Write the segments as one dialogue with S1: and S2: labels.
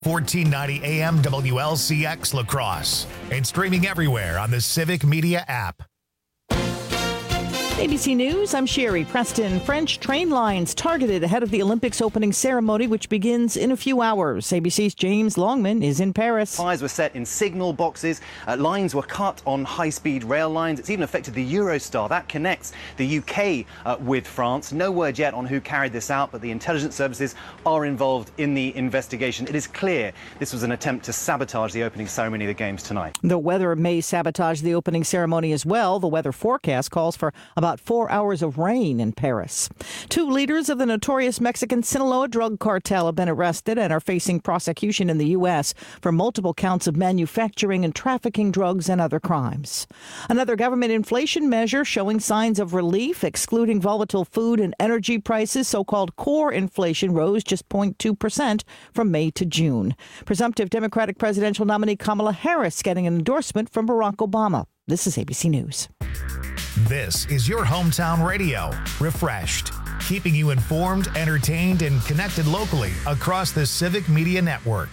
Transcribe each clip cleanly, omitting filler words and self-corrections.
S1: 1490 AM WLCX La Crosse and streaming everywhere on the Civic Media app.
S2: ABC News, I'm Sherry Preston. French train lines targeted ahead of the Olympics opening ceremony, which begins in a few hours. ABC's James Longman is in Paris.
S3: Fires were set in signal boxes. Lines were cut on high-speed rail lines. It's even affected the Eurostar. That connects the UK with France. No word yet on who carried this out, but the intelligence services are involved in the investigation. It is clear this was an attempt to sabotage the opening ceremony of the Games tonight.
S2: The weather may sabotage the opening ceremony as well. The weather forecast calls for about 4 hours of rain in Paris. 2 leaders of the notorious Mexican Sinaloa drug cartel have been arrested and are facing prosecution in the U.S. for multiple counts of manufacturing and trafficking drugs and other crimes. Another government inflation measure showing signs of relief, excluding volatile food and energy prices. So-called core inflation rose just 0.2% from May to June. Presumptive Democratic presidential nominee Kamala Harris getting an endorsement from Barack Obama. This is ABC News.
S1: This is your hometown radio, Refreshed, keeping you informed, entertained, and connected locally across the Civic Media Network.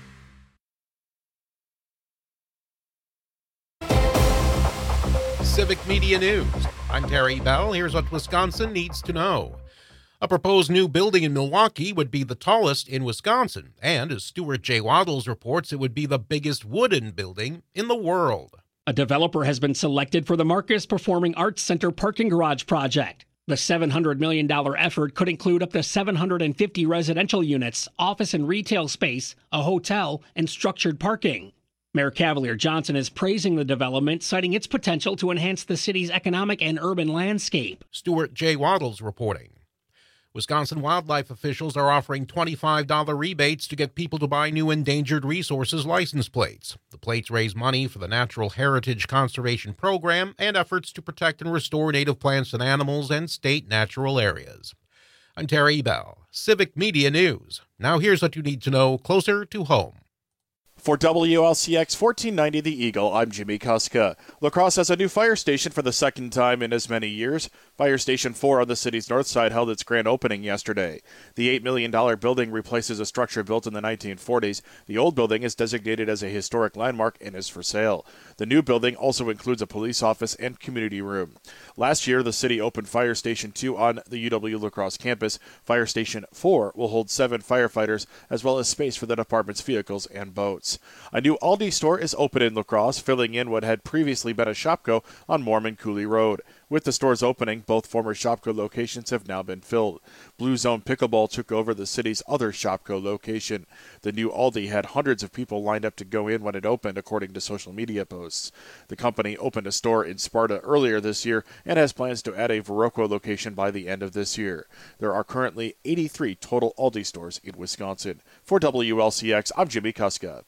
S4: Civic Media News. I'm Terry Bell. Here's what Wisconsin needs to know. A proposed new building in Milwaukee would be the tallest in Wisconsin, and as Stuart J. Waddles reports, it would be the biggest wooden building in the world.
S5: A developer has been selected for the Marcus Performing Arts Center parking garage project. The $700 million effort could include up to 750 residential units, office and retail space, a hotel, and structured parking. Mayor Cavalier Johnson is praising the development, citing its potential to enhance the city's economic and urban landscape.
S4: Stuart J. Waddles reporting. Wisconsin wildlife officials are offering $25 rebates to get people to buy new endangered resources license plates. The plates raise money for the Natural Heritage Conservation Program and efforts to protect and restore native plants and animals and state natural areas. I'm Terry Bell, Civic Media News. Now here's what you need to know closer to home.
S6: For WLCX 1490 The Eagle, I'm Jimmy Kuska. La Crosse has a new fire station for the second time in as many years. Fire Station 4 on the city's north side held its grand opening yesterday. The $8 million building replaces a structure built in the 1940s. The old building is designated as a historic landmark and is for sale. The new building also includes a police office and community room. Last year, the city opened Fire Station 2 on the UW La Crosse campus. Fire Station 4 will hold 7 firefighters as well as space for the department's vehicles and boats. A new Aldi store is open in La Crosse, filling in what had previously been a Shopko on Mormon Cooley Road. With the store's opening, both former Shopko locations have now been filled. Blue Zone Pickleball took over the city's other Shopko location. The new Aldi had hundreds of people lined up to go in when it opened, according to social media posts. The company opened a store in Sparta earlier this year and has plans to add a Viroqua location by the end of this year. There are currently 83 total Aldi stores in Wisconsin. For WLCX, I'm Jimmy Kuska.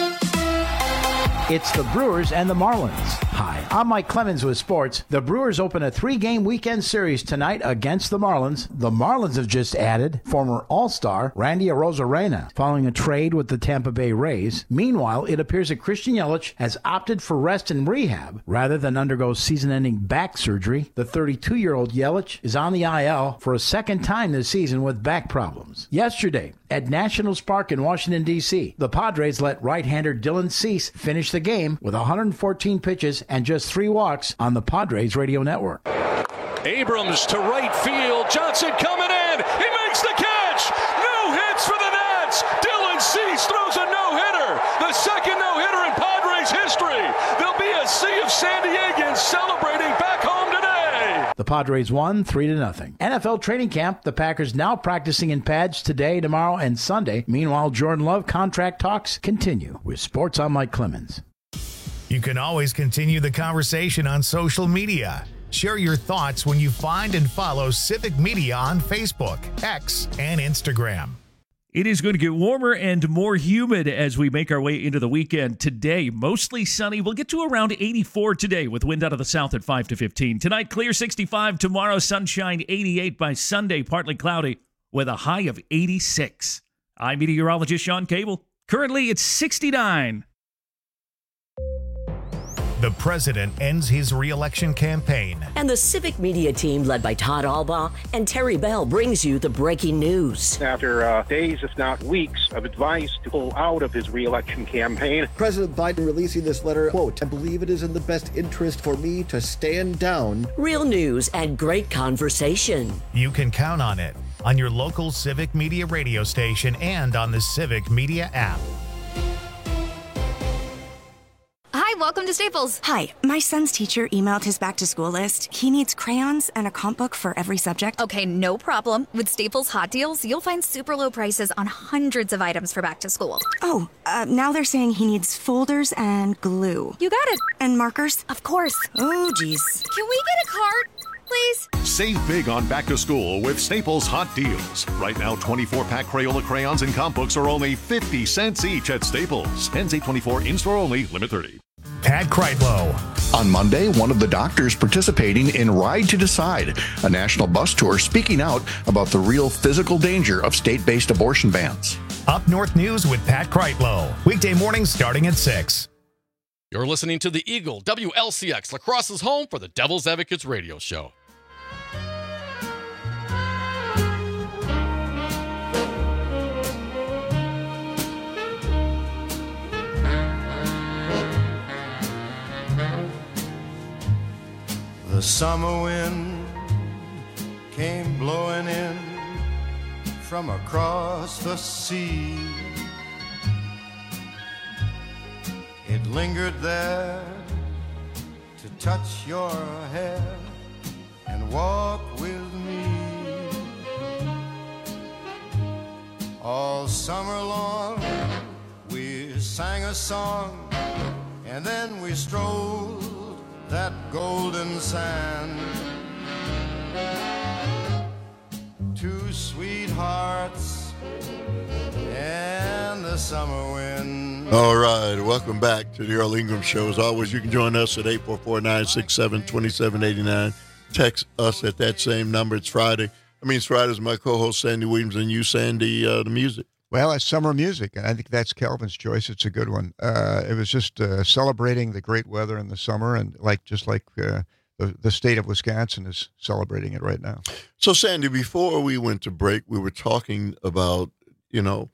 S7: It's the Brewers and the Marlins. Hi, I'm Mike Clemens with sports. The Brewers open a 3-game weekend series tonight against the Marlins. The Marlins have just added former All-Star Randy Arozarena following a trade with the Tampa Bay Rays. Meanwhile, it appears that Christian Yelich has opted for rest and rehab rather than undergo season-ending back surgery. The 32-year-old Yelich is on the IL for a second time this season with back problems. Yesterday, at Nationals Park in Washington, D.C., the Padres let right-hander Dylan Cease finish the game with 114 pitches and just 3 walks on the Padres radio network.
S8: Abrams to right field. Johnson coming in. He makes the catch. No hits for the Nats. Dylan Cease throws a no-hitter. The second no-hitter in Padres history. There'll be a sea of San Diegans celebrating back home today.
S7: The Padres won 3-0. NFL training camp. The Packers now practicing in pads today, tomorrow, and Sunday. Meanwhile, Jordan Love contract talks continue. With sports, I'm Mike Clemens.
S1: You can always continue the conversation on social media. Share your thoughts when you find and follow Civic Media on Facebook, X, and Instagram.
S9: It is going to get warmer and more humid as we make our way into the weekend. Today, mostly sunny. We'll get to around 84 today with wind out of the south at 5 to 15. Tonight, clear 65. Tomorrow, sunshine 88. By Sunday, partly cloudy with a high of 86. I'm meteorologist Sean Cable. Currently, it's 69.
S1: The president ends his re-election campaign.
S10: And the Civic Media team, led by Todd Albaugh and Terry Bell, brings you the breaking news.
S11: After days, if not weeks, of advice to pull out of his re-election campaign.
S12: President Biden releasing this letter, quote, "I believe it is in the best interest for me to stand down."
S10: Real news and great conversation.
S1: You can count on it on your local Civic Media radio station and on the Civic Media app.
S13: Hi, welcome to Staples.
S14: Hi, my son's teacher emailed his back-to-school list. He needs crayons and a comp book for every subject.
S13: Okay, no problem. With Staples Hot Deals, you'll find super low prices on hundreds of items for back to school.
S14: Oh, now they're saying he needs folders and glue.
S13: You got it.
S14: And markers?
S13: Of course.
S14: Oh, geez.
S13: Can we get a card, please?
S15: Save big on back to school with Staples Hot Deals. Right now, 24-pack Crayola crayons and comp books are only 50 cents each at Staples. Ends 8/24, in-store only, limit 30.
S1: Pat Kreitlow.
S16: On Monday, one of the doctors participating in Ride to Decide, a national bus tour speaking out about the real physical danger of state-based abortion bans.
S1: Up North News with Pat Kreitlow. Weekday mornings starting at 6.
S17: You're listening to the Eagle WLCX, La Crosse's home for the Devil's Advocates radio show.
S18: The summer wind came blowing in from across the sea. It lingered there to touch your hair and walk with me. All summer long we sang a song, and then we strolled that golden sand. Two sweethearts and the summer wind.
S19: All right, welcome back to the Earl Ingram Show. As always, you can join us at 844-967-2789. Text us at that same number. It's Friday. It's Friday's my co-host Sandy Williams, and you, Sandy, the music.
S20: Well, it's summer music, and I think that's Calvin's choice. It's a good one. It was just celebrating the great weather in the summer, and just like the state of Wisconsin is celebrating it right now.
S19: So, Sandy, before we went to break, we were talking about, you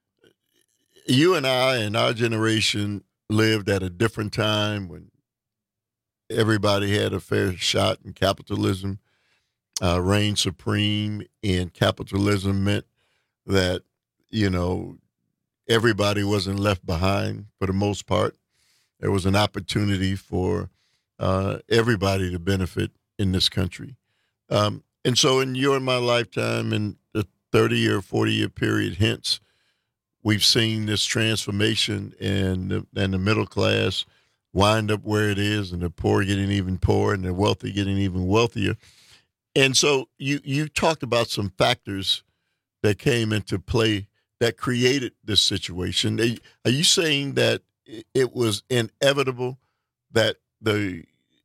S19: and I and our generation lived at a different time when everybody had a fair shot and capitalism reigned supreme, and capitalism meant that everybody wasn't left behind for the most part. There was an opportunity for everybody to benefit in this country. And so in your and my lifetime, in the 30-year, 40-year period hence, we've seen this transformation, and the middle class wind up where it is, and the poor getting even poorer, and the wealthy getting even wealthier. And so you talked about some factors that came into play that created this situation. Are you saying that it was inevitable that the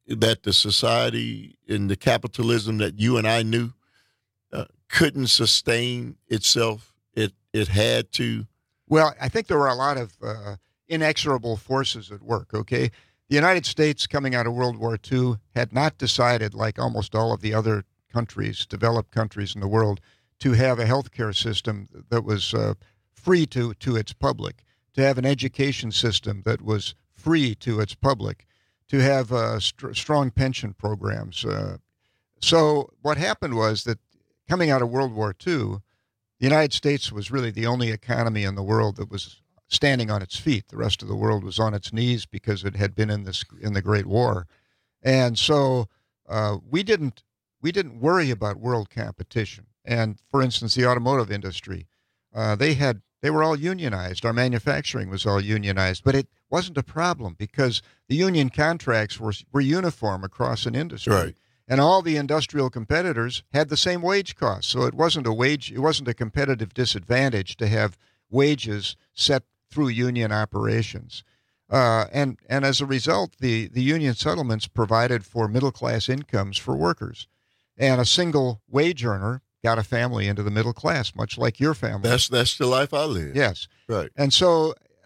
S19: society and the capitalism that you and I knew couldn't sustain itself? It had to.
S20: Well, I think there were a lot of inexorable forces at work. Okay, the United States, coming out of World War II, had not decided, like almost all of the other countries, developed countries in the world, to have a healthcare system that was free to its public, to have an education system that was free to its public, to have strong pension programs. So what happened was that coming out of World War II, the United States was really the only economy in the world that was standing on its feet. The rest of the world was on its knees because it had been in the Great War. And so we didn't worry about world competition. And for instance, the automotive industry, they were all unionized. Our manufacturing was all unionized, but it wasn't a problem because the union contracts were uniform across an industry.
S19: Right.
S20: And all the industrial competitors had the same wage costs. So it wasn't a competitive disadvantage to have wages set through union operations. And as a result, the union settlements provided for middle-class incomes for workers. And a single wage earner got a family into the middle class, much like your family.
S19: That's the life I live.
S20: Yes.
S19: Right.
S20: And so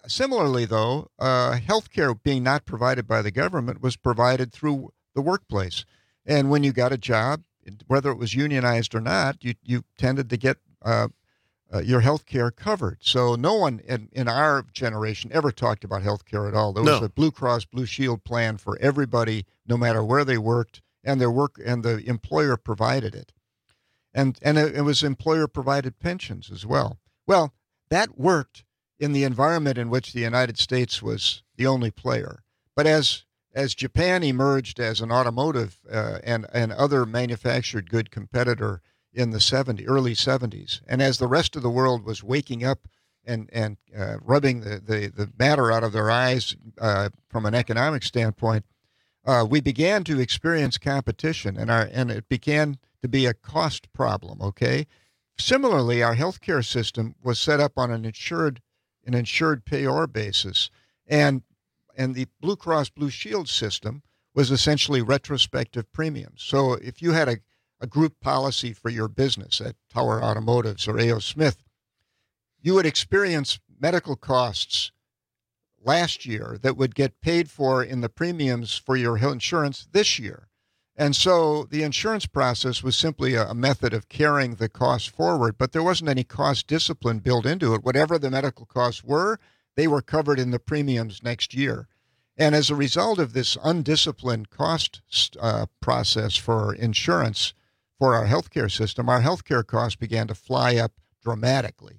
S20: Similarly, though, health care being not provided by the government was provided through the workplace. And when you got a job, whether it was unionized or not, you tended to get your health care covered. So no one in our generation ever talked about health care at all. There was a Blue Cross Blue Shield plan for everybody, no matter where they worked, and the employer provided it. And it was employer-provided pensions as well. Well, that worked in the environment in which the United States was the only player. But as Japan emerged as an automotive and other manufactured good competitor in the early 70s, and as the rest of the world was waking up and rubbing the matter out of their eyes from an economic standpoint, we began to experience competition, and it began to be a cost problem, okay? Similarly, our healthcare system was set up on an insured payor basis, and the Blue Cross Blue Shield system was essentially retrospective premiums. So if you had a group policy for your business at Tower Automotives or A.O. Smith, you would experience medical costs last year that would get paid for in the premiums for your insurance this year. And so the insurance process was simply a method of carrying the costs forward, but there wasn't any cost discipline built into it. Whatever the medical costs were, they were covered in the premiums next year. And as a result of this undisciplined cost process for insurance for our healthcare system, our healthcare costs began to fly up dramatically,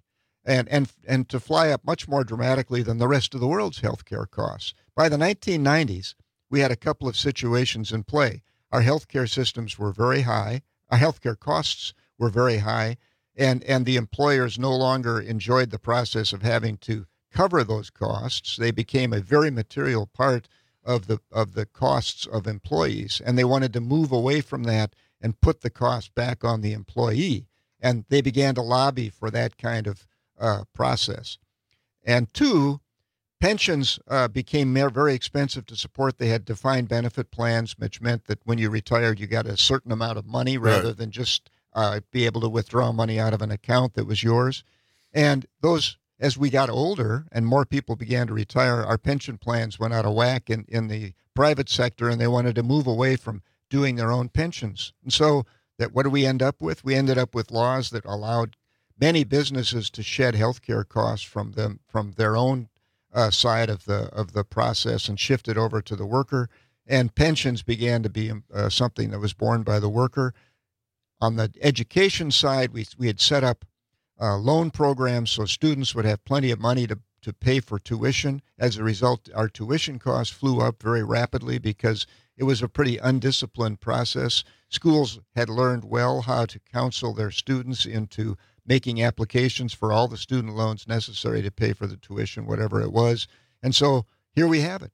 S20: and to fly up much more dramatically than the rest of the world's healthcare costs. By the 1990s, we had a couple of situations in play. Our healthcare systems were very high. Our healthcare costs were very high, and the employers no longer enjoyed the process of having to cover those costs. They became a very material part of the costs of employees, and they wanted to move away from that and put the cost back on the employee. And they began to lobby for that kind of process. And two, pensions became very expensive to support. They had defined benefit plans, which meant that when you retired, you got a certain amount of money rather than just be able to withdraw money out of an account that was yours. And those, as we got older and more people began to retire, our pension plans went out of whack in the private sector, and they wanted to move away from doing their own pensions. And so what do we end up with? We ended up with laws that allowed many businesses to shed health care costs from their own side of the process and shifted over to the worker, and pensions began to be something that was borne by the worker. On the education side, we had set up loan programs so students would have plenty of money to pay for tuition. As a result, our tuition costs flew up very rapidly because it was a pretty undisciplined process. Schools had learned well how to counsel their students into making applications for all the student loans necessary to pay for the tuition, whatever it was. And so here we have it.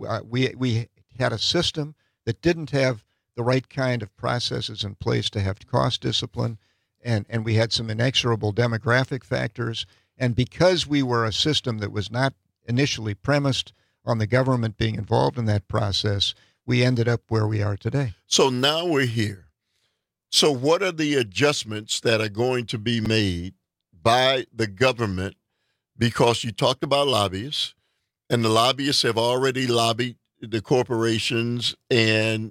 S20: We had a system that didn't have the right kind of processes in place to have cost discipline, and we had some inexorable demographic factors. And because we were a system that was not initially premised on the government being involved in that process, we ended up where we are today.
S19: So now we're here. So what are the adjustments that are going to be made by the government? Because you talked about lobbyists, and the lobbyists have already lobbied the corporations lobbied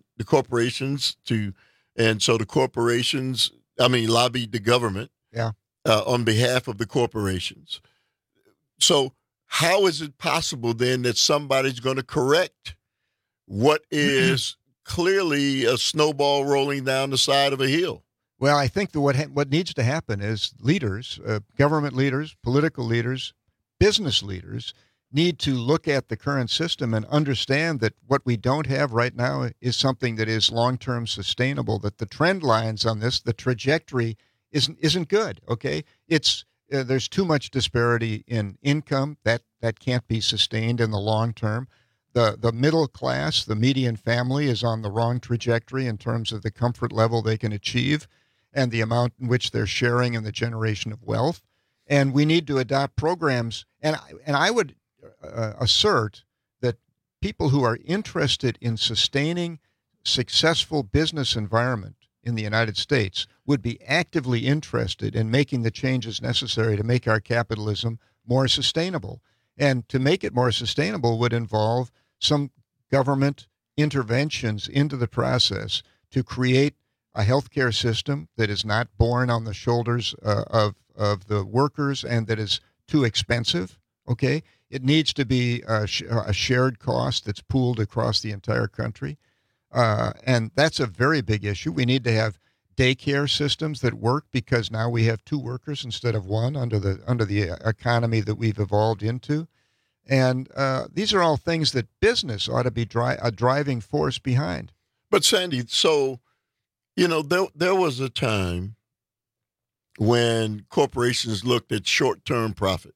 S19: the government on behalf of the corporations. So how is it possible then that somebody's going to correct what is clearly a snowball rolling down the side of a hill?
S20: Well, I think that what needs to happen is leaders, government leaders, political leaders, business leaders, need to look at the current system and understand that what we don't have right now is something that is long-term sustainable, that the trend lines on this, the trajectory isn't good, okay? There's too much disparity in income that can't be sustained in the long term. The middle class, the median family is on the wrong trajectory in terms of the comfort level they can achieve and the amount in which they're sharing in the generation of wealth. And we need to adopt programs. And I would assert that people who are interested in sustaining successful business environment in the United States would be actively interested in making the changes necessary to make our capitalism more sustainable. And to make it more sustainable would involve some government interventions into the process to create a healthcare system that is not borne on the shoulders of the workers and that is too expensive. Okay, it needs to be a shared cost that's pooled across the entire country, and that's a very big issue. We need to have daycare systems that work because now we have 2 workers instead of 1 under the economy that we've evolved into, and these are all things that business ought to be a driving force behind.
S19: But Sandy, so there was a time when corporations looked at long-term profit.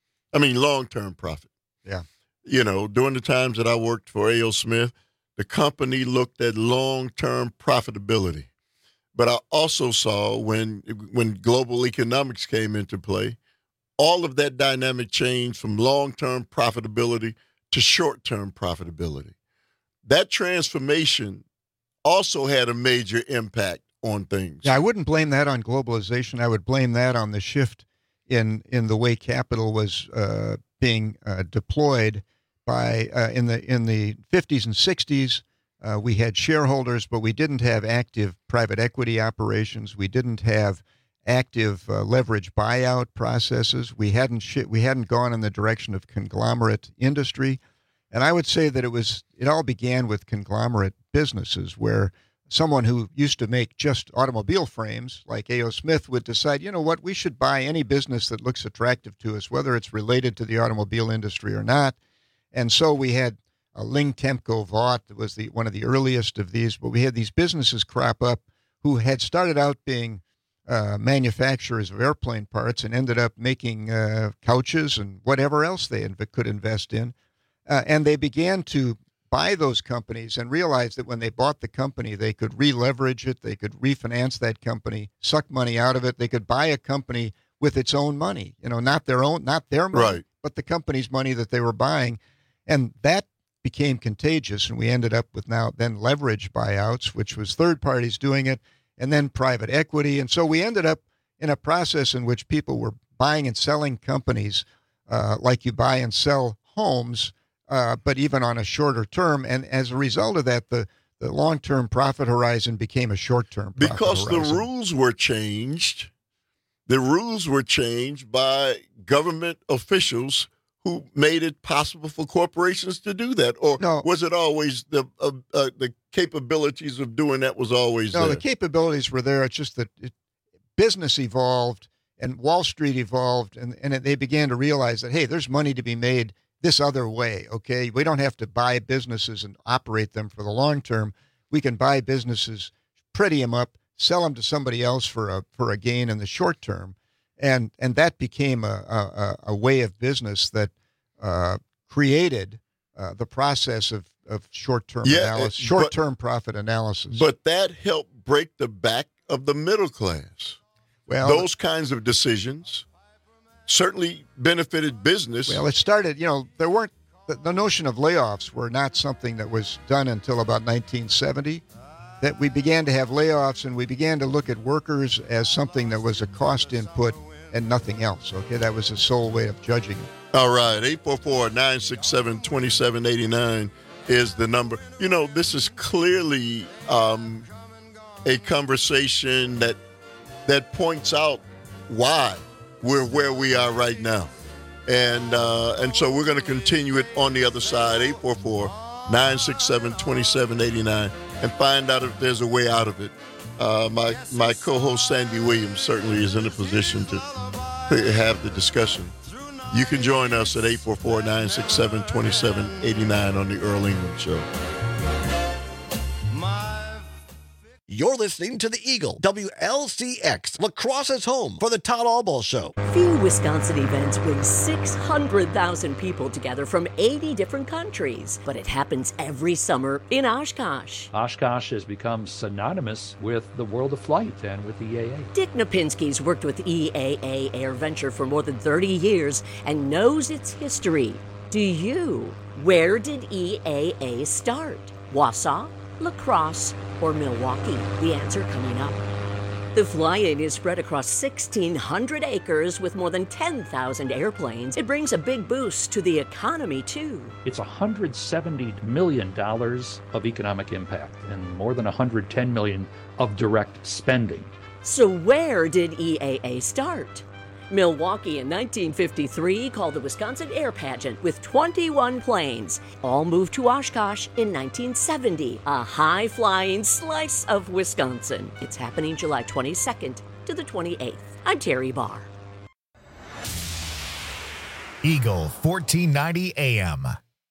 S20: Yeah.
S19: During the times that I worked for A.O. Smith, the company looked at long-term profitability. But I also saw when global economics came into play, all of that dynamic changed from long-term profitability to short-term profitability. That transformation also had a major impact on things.
S20: Yeah, I wouldn't blame that on globalization. I would blame that on the shift in the way capital was being deployed by in the 50s and 60s. We had shareholders, but we didn't have active private equity operations. We didn't have active leverage buyout processes. We hadn't gone in the direction of conglomerate industry. And I would say that it all began with conglomerate businesses where someone who used to make just automobile frames like A.O. Smith would decide, you know what, we should buy any business that looks attractive to us, whether it's related to the automobile industry or not. And so we had Ling Temco Vought was one of the earliest of these, but we had these businesses crop up who had started out being manufacturers of airplane parts and ended up making couches and whatever else they could invest in. And they began to buy those companies and realized that when they bought the company, they could re-leverage it, they could refinance that company, suck money out of it. They could buy a company with its own money, not their money,
S19: right,
S20: but the company's money that they were buying. And that became contagious, and we ended up with then leverage buyouts, which was third parties doing it, and then private equity. And so we ended up in a process in which people were buying and selling companies like you buy and sell homes, but even on a shorter term. And as a result of that, the long-term profit horizon became a short-term profit
S19: because
S20: horizon.
S19: The rules were changed. The rules were changed by government officials who made it possible for corporations to do that? Or was it always the capabilities of doing that was always there?
S20: No, the capabilities were there. It's just that business evolved and Wall Street evolved, and they began to realize that, hey, there's money to be made this other way, okay? We don't have to buy businesses and operate them for the long term. We can buy businesses, pretty them up, sell them to somebody else for a gain in the short term. And that became a way of business that created the process of short-term analysis, short-term profit analysis.
S19: But that helped break the back of the middle class.
S20: Well,
S19: those kinds of decisions certainly benefited business.
S20: Well, it started, there weren't, the notion of layoffs were not something that was done until about 1970. That we began to have layoffs and we began to look at workers as something that was a cost input and nothing else. Okay, that was the sole way of judging it.
S19: All right, 844-967-2789 is the number. This is clearly a conversation that points out why we're where we are right now. And so we're going to continue it on the other side, 844-967-2789, and find out if there's a way out of it. My co-host Sandy Williams certainly is in a position to have the discussion. You can join us at 844-967-2789 on the Earl England Show.
S21: You're listening to the Eagle, WLCX, Lacrosse's home for the Todd Albaugh Show.
S10: Few Wisconsin events bring 600,000 people together from 80 different countries, but it happens every summer in Oshkosh.
S22: Oshkosh has become synonymous with the world of flight and with EAA.
S10: Dick Napinski's worked with EAA AirVenture for more than 30 years and knows its history. Do you? Where did EAA start? Wausau, La Crosse, or Milwaukee? The answer coming up. The fly-in is spread across 1,600 acres with more than 10,000 airplanes. It brings a big boost to the economy, too.
S22: It's $170 million of economic impact and more than $110 million of direct spending.
S10: So where did EAA start? Milwaukee in 1953 called the Wisconsin Air Pageant with 21 planes. All moved to Oshkosh in 1970, a high-flying slice of Wisconsin. It's happening July 22nd to the 28th. I'm Terry Barr.
S1: Eagle 1490 AM.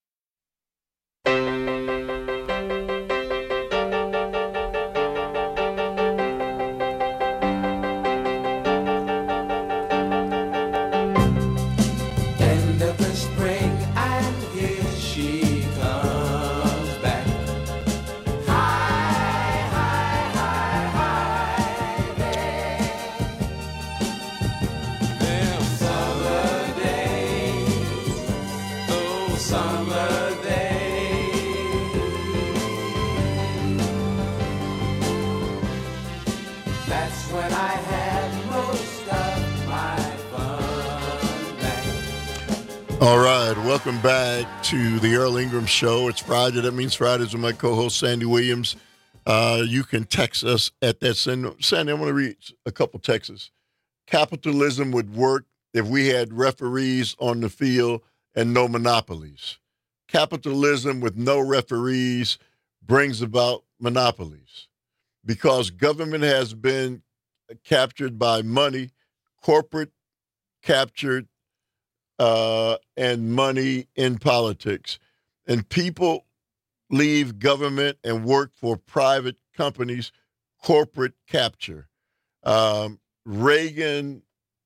S19: All right, welcome back to the Earl Ingram Show. It's Friday. That means Fridays with my co-host, Sandy Williams. You can text us at that. Sandy, I'm going to read a couple texts. Capitalism would work if we had referees on the field and no monopolies. Capitalism with no referees brings about monopolies because government has been captured by money, corporate captured, and money in politics. And people leave government and work for private companies, corporate capture. Reagan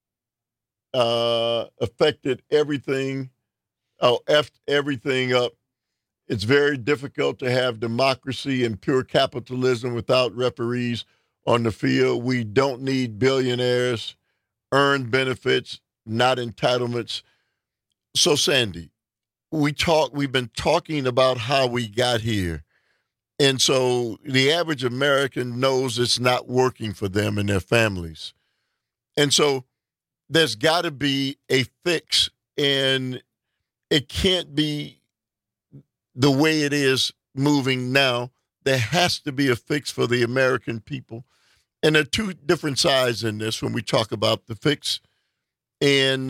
S19: affected everything, effed everything up. It's very difficult to have democracy and pure capitalism without referees on the field. We don't need billionaires, earned benefits, not entitlements. So, Sandy, we've been talking about how we got here. And so the average American knows it's not working for them and their families. And so there's got to be a fix, and it can't be the way it is moving now. There has to be a fix for the American people. And there are two different sides in this when we talk about the fix. And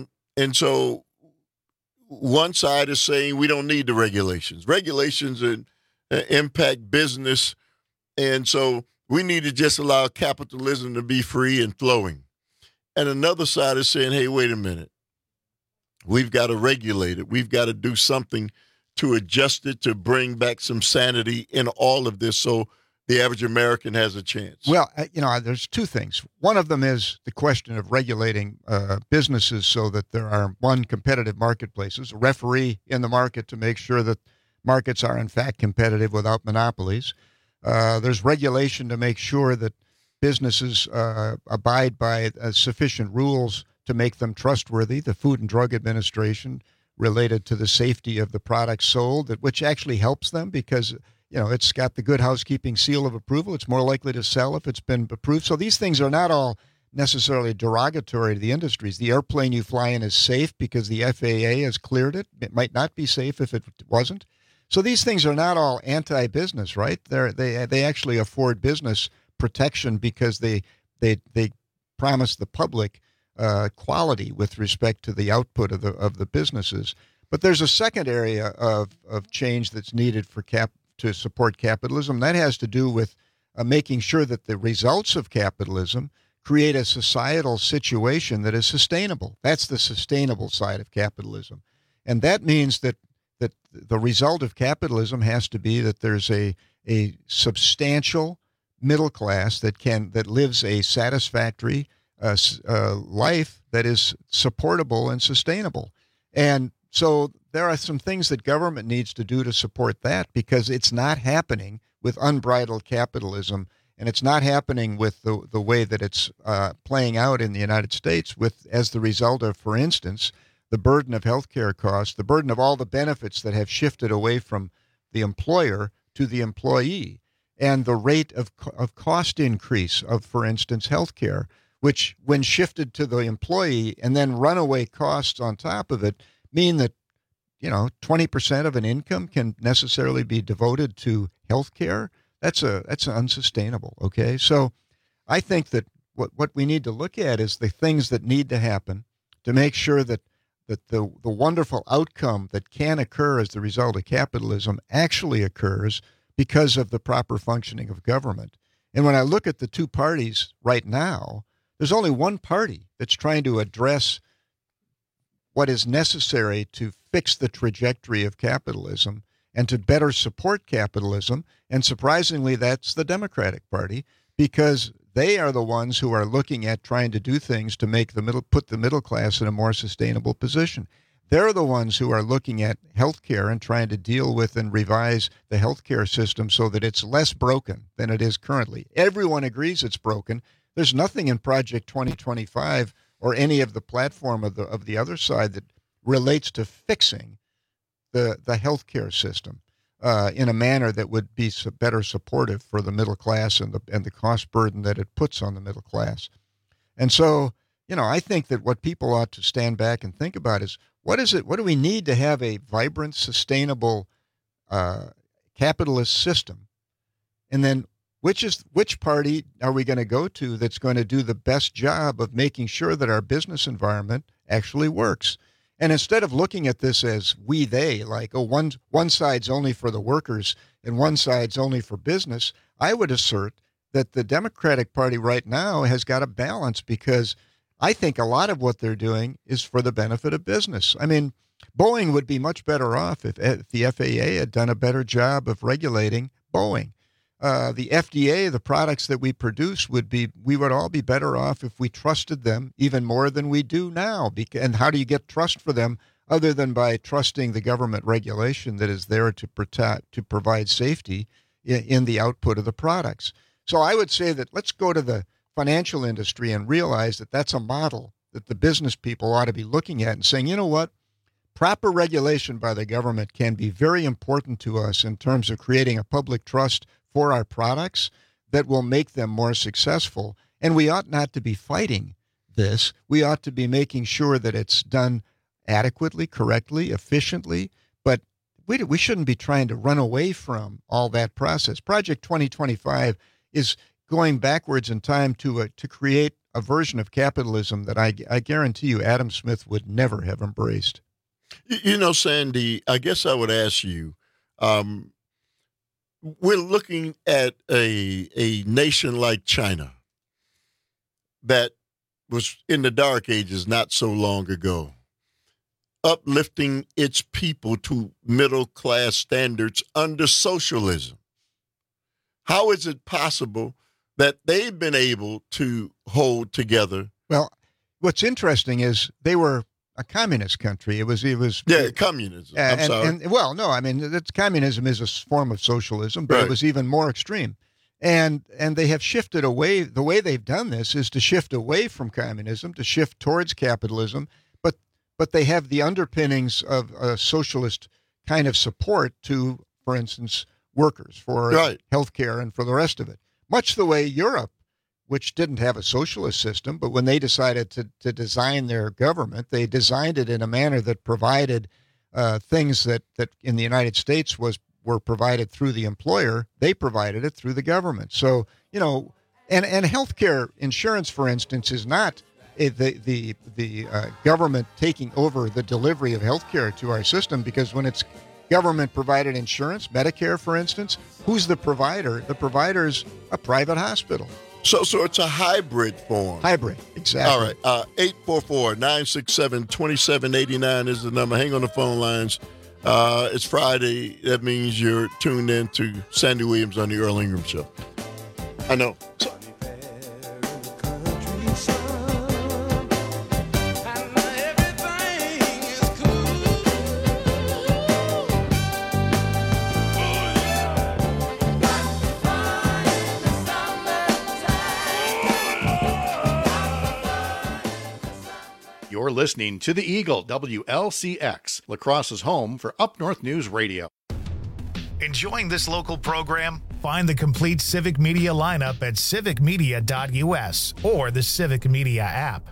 S19: so one side is saying we don't need the regulations. Regulations impact business, and so we need to just allow capitalism to be free and flowing. And another side is saying, hey, wait a minute. We've got to regulate it. We've got to do something to adjust it, to bring back some sanity in all of this so the average American has a chance.
S20: Well, there's two things. One of them is the question of regulating businesses so that there are, one, competitive marketplaces, a referee in the market to make sure that markets are, in fact, competitive without monopolies. There's regulation to make sure that businesses abide by sufficient rules to make them trustworthy. The Food and Drug Administration related to the safety of the products sold, which actually helps them because it's got the good housekeeping seal of approval. It's more likely to sell if it's been approved. So these things are not all necessarily derogatory to the industries. The airplane you fly in is safe because the FAA has cleared it. It might not be safe if it wasn't. So these things are not all anti-business, right? They actually afford business protection because they promise the public quality with respect to the output of the businesses. But there's a second area of change that's needed to support capitalism. That has to do with making sure that the results of capitalism create a societal situation that is sustainable. That's the sustainable side of capitalism. And that means that the result of capitalism has to be that there's a substantial middle class that lives a satisfactory life that is supportable and sustainable. And so there are some things that government needs to do to support that because it's not happening with unbridled capitalism, and it's not happening with the way that it's playing out in the United States as the result of, for instance, the burden of healthcare costs, the burden of all the benefits that have shifted away from the employer to the employee. and the rate of cost increase of, for instance, healthcare, which when shifted to the employee and then runaway costs on top of it mean that, 20% of an income can necessarily be devoted to healthcare. That's unsustainable. Okay. So I think that what we need to look at is the things that need to happen to make sure that the wonderful outcome that can occur as the result of capitalism actually occurs because of the proper functioning of government. And when I look at the two parties right now, there's only one party that's trying to address what is necessary to fix the trajectory of capitalism and to better support capitalism. And surprisingly, that's the Democratic Party, because they are the ones who are looking at trying to do things to put the middle class in a more sustainable position. They're the ones who are looking at healthcare and trying to deal with and revise the healthcare system so that it's less broken than it is currently. Everyone agrees it's broken. There's nothing in Project 2025 or any of the platform of the other side that relates to fixing the healthcare system in a manner that would be better supportive for the middle class and the cost burden that it puts on the middle class. And so, I think that what people ought to stand back and think about is, what do we need to have a vibrant, sustainable capitalist system? And then which party are we going to go to that's going to do the best job of making sure that our business environment actually works? And instead of looking at this as they, like, one side's only for the workers and one side's only for business, I would assert that the Democratic Party right now has got a balance, because I think a lot of what they're doing is for the benefit of business. I mean, Boeing would be much better off if the FAA had done a better job of regulating Boeing. The FDA, the products that we produce, we would all be better off if we trusted them even more than we do now. And how do you get trust for them other than by trusting the government regulation that is there to provide safety in the output of the products? So I would say that let's go to the financial industry and realize that that's a model that the business people ought to be looking at and saying, you know what? Proper regulation by the government can be very important to us in terms of creating a public trust for our products that will make them more successful. And we ought not to be fighting this. We ought to be making sure that it's done adequately, correctly, efficiently. But we shouldn't be trying to run away from all that process. Project 2025 is going backwards in time to create a version of capitalism that I guarantee you Adam Smith would never have embraced.
S19: Sandy, I guess I would ask you, we're looking at a nation like China that was in the dark ages not so long ago, uplifting its people to middle-class standards under socialism. How is it possible that they've been able to hold together?
S20: Well, what's interesting is they were a communist country. It was
S19: communism.
S20: Communism is a form of socialism, but
S19: right.
S20: It was even more extreme. And they have shifted away. The way they've done this is to shift away from communism, to shift towards capitalism, but they have the underpinnings of a socialist kind of support to, for instance, workers for healthcare and for the rest of it. Much the way Europe, which didn't have a socialist system, but when they decided to design their government, they designed it in a manner that provided things that in the United States were provided through the employer. They provided it through the government. So, and healthcare insurance, for instance, is not the government taking over the delivery of healthcare to our system, because when it's government provided insurance, Medicare, for instance, who's the provider? The provider's a private hospital.
S19: So it's a hybrid form.
S20: Hybrid, exactly.
S19: All right. 844-967-2789 is the number. Hang on the phone lines. It's Friday. That means you're tuned in to Sandy Williams on the Earl Ingram Show. I know.
S2: You're listening to The Eagle, WLCX, La Crosse's home for Up North News Radio.
S1: Enjoying this local program? Find the complete Civic Media lineup at civicmedia.us or the Civic Media app.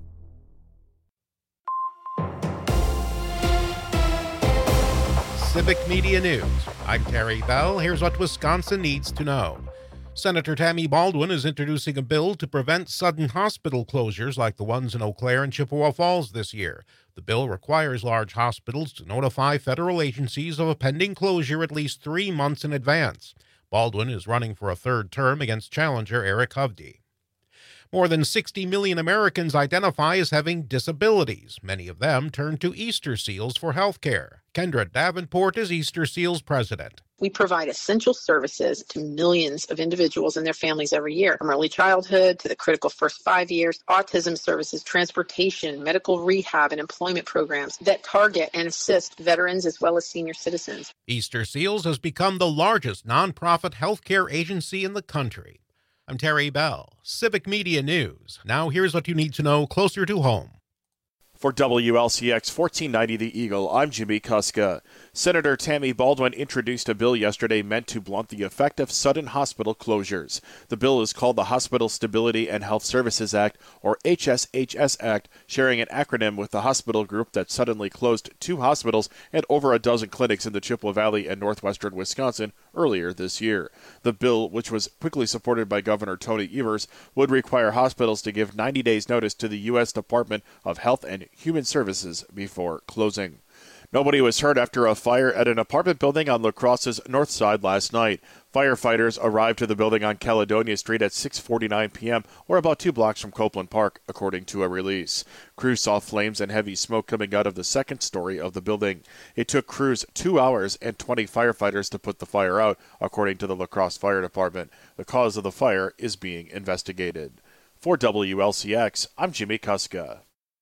S4: Civic Media News. I'm Terry Bell. Here's what Wisconsin needs to know. Senator Tammy Baldwin is introducing a bill to prevent sudden hospital closures like the ones in Eau Claire and Chippewa Falls this year. The bill requires large hospitals to notify federal agencies of a pending closure at least 3 months in advance. Baldwin is running for a third term against challenger Eric Hovde. More than 60 million Americans identify as having disabilities. Many of them turn to Easter Seals for health care. Kendra Davenport is Easter Seals president.
S3: We provide essential services to millions of individuals and their families every year, from early childhood to the critical first 5 years, autism services, transportation, medical rehab, and employment programs that target and assist veterans as well as senior citizens.
S4: Easter Seals has become the largest nonprofit healthcare agency in the country. I'm Terry Bell, Civic Media News. Now here's what you need to know closer to home.
S6: For WLCX 1490 The Eagle, I'm Jimmy Kuska. Senator Tammy Baldwin introduced a bill yesterday meant to blunt the effect of sudden hospital closures. The bill is called the Hospital Stability and Health Services Act, or HSHS Act, sharing an acronym with the hospital group that suddenly closed 2 hospitals and over a dozen clinics in the Chippewa Valley and northwestern Wisconsin earlier this year. The bill, which was quickly supported by Governor Tony Evers, would require hospitals to give 90 days notice to the U.S. Department of Health and Human Services before closing. Nobody was hurt after a fire at an apartment building on La Crosse's north side last night. Firefighters arrived to the building on Caledonia Street at 6:49 p.m., or about 2 blocks from Copeland Park, according to a release. Crews saw flames and heavy smoke coming out of the second story of the building. It took crews 2 hours and 20 firefighters to put the fire out, according to the La Crosse Fire Department. The cause of the fire is being investigated. For WLCX, I'm Jimmy Kuska.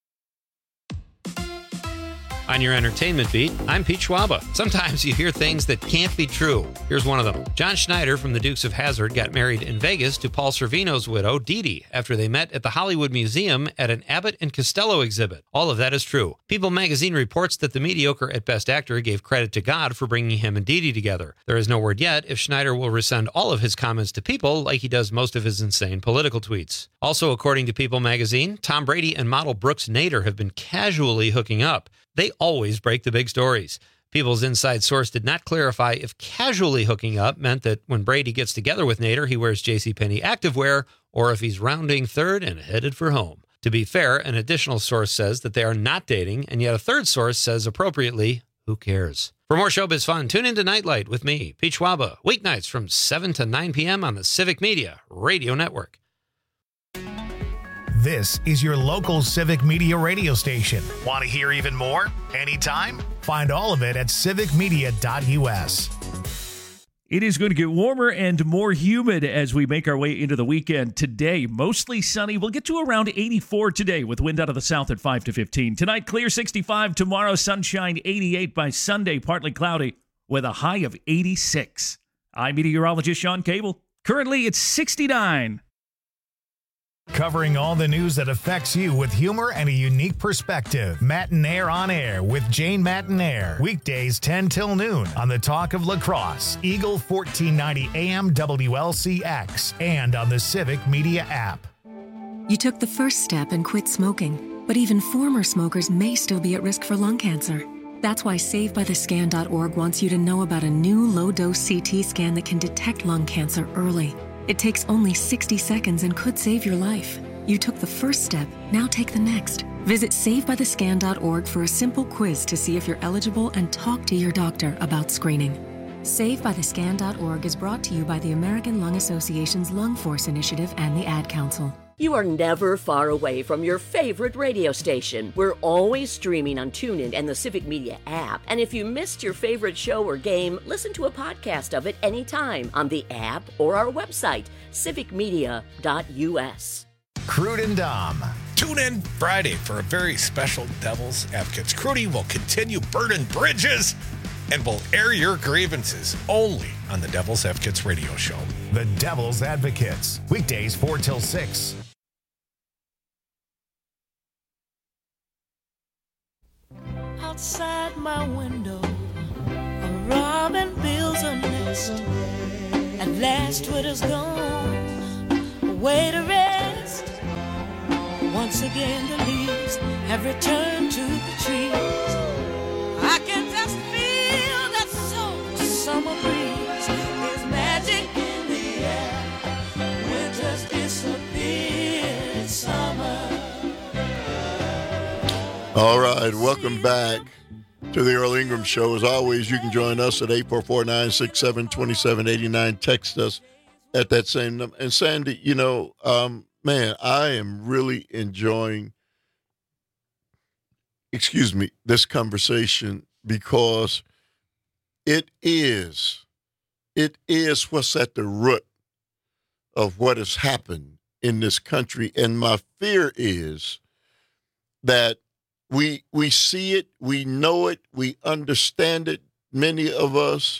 S5: On your entertainment beat, I'm Pete Schwaba. Sometimes you hear things that can't be true. Here's one of them. John Schneider from the Dukes of Hazzard got married in Vegas to Paul Sorvino's widow, Dee Dee, after they met at the Hollywood Museum at an Abbott and Costello exhibit. All of that is true. People magazine reports that the mediocre at Best Actor gave credit to God for bringing him and Dee Dee together. There is no word yet if Schneider will rescind all of his comments to People like he does most of his insane political tweets. Also, according to People magazine, Tom Brady and model Brooks Nader have been casually hooking up. They always break the big stories. People's inside source did not clarify if casually hooking up meant that when Brady gets together with Nader, he wears JCPenney activewear, or if he's rounding third and headed for home. To be fair, an additional source says that they are not dating, and yet a third source says appropriately, who cares? For more showbiz fun, tune into Nightlight with me, Pete Schwaba, weeknights from 7 to 9 p.m. on the Civic Media Radio Network.
S1: This is your local Civic Media radio station. Want to hear even more? Anytime? Find all of it at civicmedia.us.
S9: It is going to get warmer and more humid as we make our way into the weekend. Today, mostly sunny. We'll get to around 84 today with wind out of the south at 5 to 15. Tonight, clear 65. Tomorrow, sunshine 88. By Sunday, partly cloudy with a high of 86. I'm meteorologist Sean Cable. Currently, it's 69.
S1: Covering all the news that affects you with humor and a unique perspective. Matinaire on Air with Jane Matinaire. Weekdays 10 till noon on the Talk of La Crosse, Eagle 1490 AM WLCX, and on the Civic Media app.
S23: You took the first step and quit smoking, but even former smokers may still be at risk for lung cancer. That's why SaveByTheScan.org wants you to know about a new low-dose CT scan that can detect lung cancer early. It takes only 60 seconds and could save your life. You took the first step, now take the next. Visit SaveByTheScan.org for a simple quiz to see if you're eligible and talk to your doctor about screening. SaveByTheScan.org is brought to you by the American Lung Association's Lung Force Initiative and the Ad Council.
S10: You are never far away from your favorite radio station. We're always streaming on TuneIn and the Civic Media app. And if you missed your favorite show or game, listen to a podcast of it anytime on the app or our website, civicmedia.us.
S1: Crude and Dom.
S24: Tune in Friday for a very special Devil's Advocates. Crudy will continue burning bridges and will air your grievances only on the Devil's Advocates radio show.
S1: The Devil's Advocates. Weekdays 4 till 6.
S25: Outside my window, a robin builds a nest,
S7: At last winter's gone, away to rest. Once again the leaves have returned to the trees. I can just feel that soft summer breeze. There's magic in the air. Winter's disappeared, summer.
S19: All right, welcome back to the Earl Ingram Show. As always, you can join us at 844-967-2789. Text us at that same number. And Sandy, you know, man, I am really enjoying, this conversation because it is what's at the root of what has happened in this country. And my fear is that we see it, we know it, we understand it, many of us,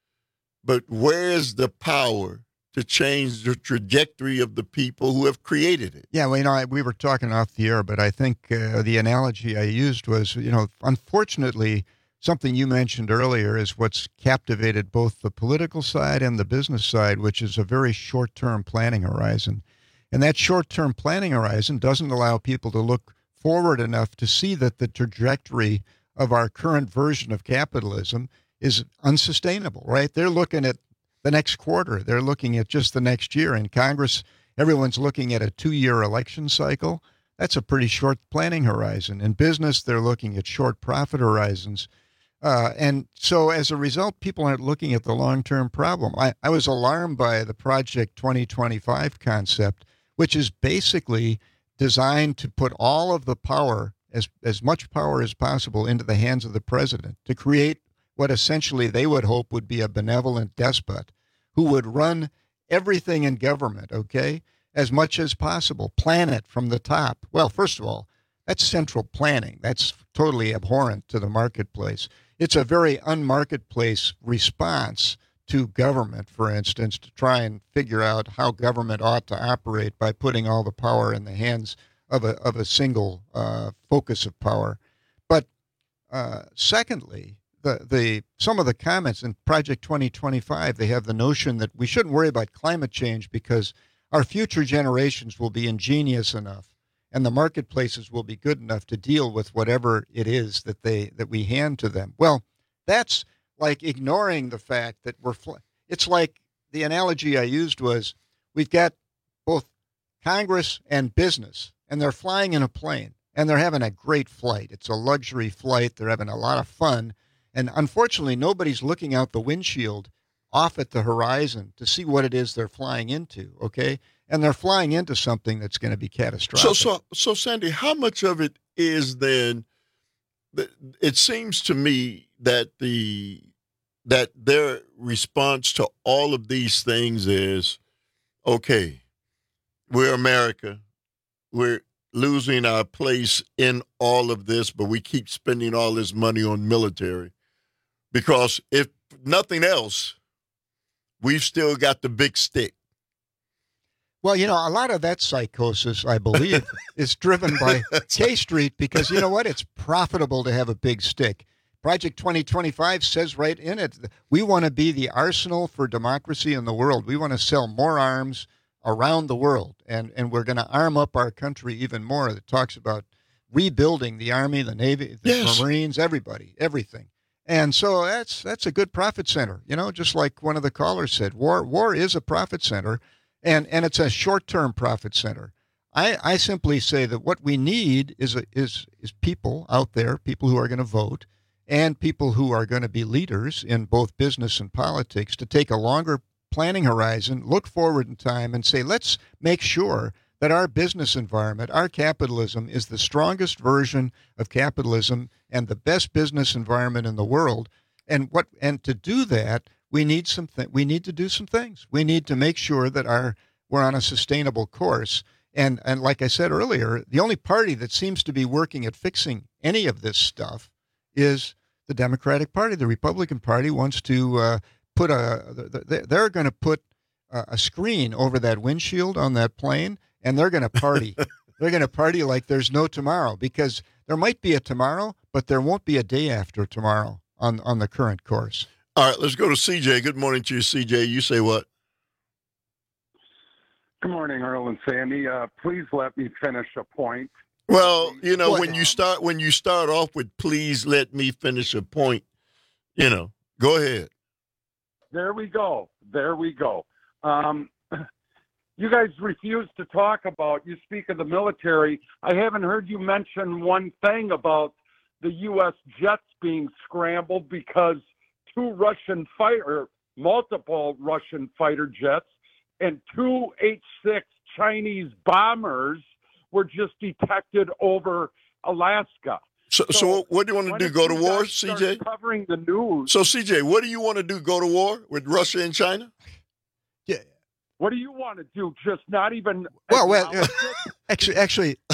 S19: but where's the power to change the trajectory of the people who have created it?
S20: Yeah, well, you know, we were talking off the air, but I think the analogy I used was, you know, unfortunately, something you mentioned earlier is what's captivated both the political side and the business side, which is a very short-term planning horizon. And that short-term planning horizon doesn't allow people to look forward enough to see that the trajectory of our current version of capitalism is unsustainable, right? They're looking at the next quarter. They're looking at just the next year. In Congress, everyone's looking at a 2-year election cycle. That's a pretty short planning horizon. In business, they're looking at short profit horizons. And so as a result, people aren't looking at the long-term problem. I was alarmed by the Project 2025 concept, which is basically designed to put all of the power, as much power as possible, into the hands of the president to create what essentially they would hope would be a benevolent despot who would run everything in government, okay, as much as possible, plan it from the top. Well, first of all, that's central planning. That's totally abhorrent to the marketplace. It's a very unmarketplace response to government, for instance, to try and figure out how government ought to operate by putting all the power in the hands of a single focus of power. But secondly, some of the comments in Project 2025, they have the notion that we shouldn't worry about climate change because our future generations will be ingenious enough and the marketplaces will be good enough to deal with whatever it is that we hand to them. Well, that's like ignoring the fact that it's like the analogy I used was we've got both Congress and business, and they're flying in a plane, and they're having a great flight. It's a luxury flight. They're having a lot of fun. And unfortunately, nobody's looking out the windshield off at the horizon to see what it is they're flying into, okay? And they're flying into something that's going to be catastrophic.
S19: So Sandy, how much of it is then, it seems to me that their response to all of these things is, okay, we're America. We're losing our place in all of this, but we keep spending all this money on military. Because if nothing else, we've still got the big stick.
S20: Well, you know, a lot of that psychosis, I believe, is driven by K Street because, you know what, it's profitable to have a big stick. Project 2025 says right in it, we want to be the arsenal for democracy in the world. We want to sell more arms around the world, and we're going to arm up our country even more. It talks about rebuilding the Army, the Navy, the Marines, everybody, everything. And so that's a good profit center, you know, just like one of the callers said. War is a profit center, and it's a short-term profit center. I simply say that what we need is people out there, people who are going to vote, and people who are going to be leaders in both business and politics to take a longer planning horizon, look forward in time, and say, let's make sure that our business environment, our capitalism, is the strongest version of capitalism and the best business environment in the world. And to do that, we need to do some things. We need to make sure that we're on a sustainable course. And like I said earlier, the only party that seems to be working at fixing any of this stuff is the Democratic Party. The Republican Party wants to they're going to put a screen over that windshield on that plane, and they're going to party. They're going to party like there's no tomorrow, because there might be a tomorrow, but there won't be a day after tomorrow on the current course.
S19: All right, let's go to CJ. Good morning to you, CJ. You say what?
S8: Good morning, Earl and Sandy. Please let me finish a point.
S19: Well, you know, when you start off with "please let me finish a point," you know, go ahead.
S8: There we go. You guys refuse to talk about. You speak of the military. I haven't heard you mention one thing about the U.S. jets being scrambled because multiple Russian fighter jets and 2 H-6 Chinese bombers were just detected over Alaska.
S19: So what do you want to do? Go to war, CJ?
S8: Covering the news.
S19: So, CJ, what do you want to do? Go to war with Russia and China?
S20: Yeah.
S8: What do you want to do? Just not even.
S20: Actually,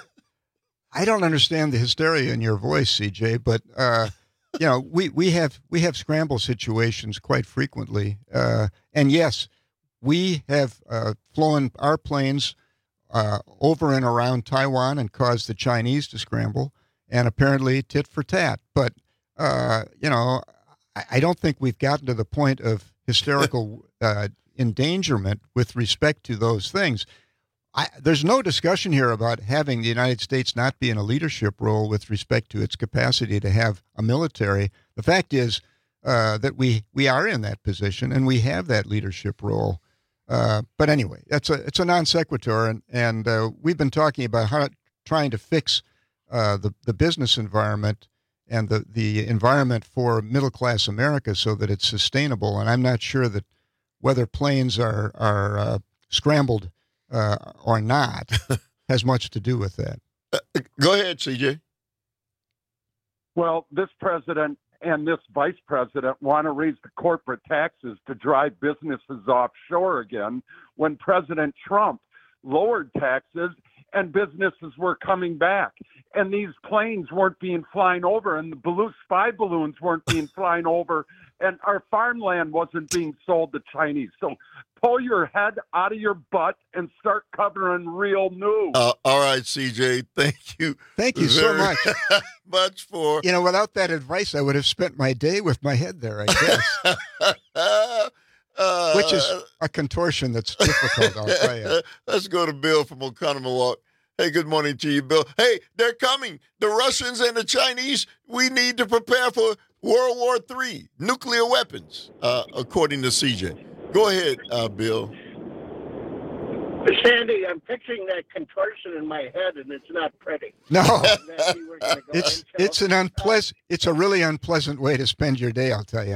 S20: I don't understand the hysteria in your voice, CJ. But you know, we have scramble situations quite frequently, and yes, we have flown our planes over and around Taiwan and caused the Chinese to scramble, and apparently tit for tat. But you know, I don't think we've gotten to the point of hysterical endangerment with respect to those things. There's no discussion here about having the United States not be in a leadership role with respect to its capacity to have a military. The fact is that we are in that position and we have that leadership role. But anyway, it's a non sequitur, and we've been talking about trying to fix the business environment and the environment for middle class America so that it's sustainable. And I'm not sure that whether planes are scrambled or not has much to do with that.
S19: Go ahead, CJ.
S8: Well, this president and this vice president want to raise the corporate taxes to drive businesses offshore again when President Trump lowered taxes and businesses were coming back. And these planes weren't being flying over, and the spy balloons weren't being flying over, and our farmland wasn't being sold to Chinese. So pull your head out of your butt and start covering real news.
S19: All right, CJ. Thank you.
S20: Thank you so much.
S19: Much for.
S20: You know, without that advice, I would have spent my day with my head there, I guess. Which is a contortion that's difficult, I'll tell you.
S19: Let's go to Bill from Oconomowoc. Hey, good morning to you, Bill. Hey, they're coming. The Russians and the Chinese, we need to prepare for World War III, nuclear weapons, according to CJ. Go ahead, Bill.
S11: Sandy, I'm picturing that contortion in my head, and it's not pretty.
S20: No, it's a really unpleasant way to spend your day, I'll tell you.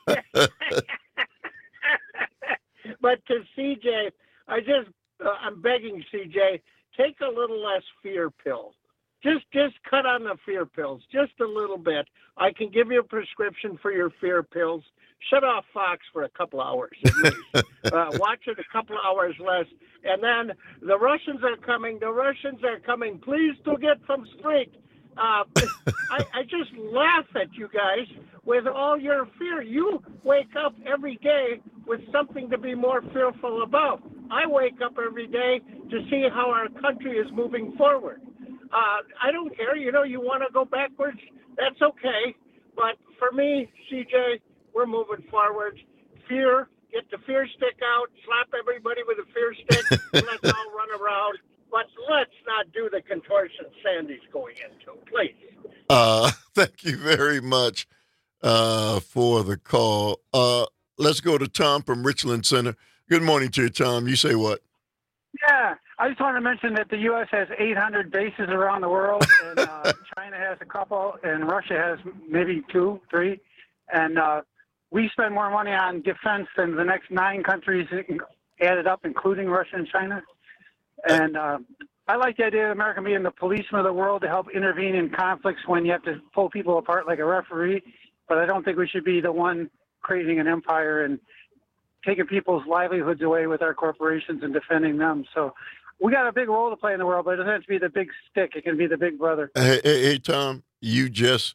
S11: But to CJ, I'm begging CJ, take a little less fear pills. Just cut on the fear pills, just a little bit. I can give you a prescription for your fear pills. Shut off Fox for a couple hours at least. Watch it a couple hours less. And then the Russians are coming. Please do get some straight. I just laugh at you guys with all your fear. You wake up every day with something to be more fearful about. I wake up every day to see how our country is moving forward. I don't care. You know, you want to go backwards, that's okay. But for me, CJ, we're moving forward. Fear, get the fear stick out, slap everybody with a fear stick, let's all run around. But let's not do the contortion Sandy's going into, please.
S19: Thank you very much for the call. Let's go to Tom from Richland Center. Good morning to you, Tom. You say what?
S12: Yeah, I just want to mention that the U.S. has 800 bases around the world, and China has a couple, and Russia has maybe 2, 3. And we spend more money on defense than the next 9 countries added up, including Russia and China. And I like the idea of America being the policeman of the world to help intervene in conflicts when you have to pull people apart like a referee. But I don't think we should be the one creating an empire and taking people's livelihoods away with our corporations and defending them. So we got a big role to play in the world, but it doesn't have to be the big stick. It can be the big brother.
S19: Hey, Tom, you just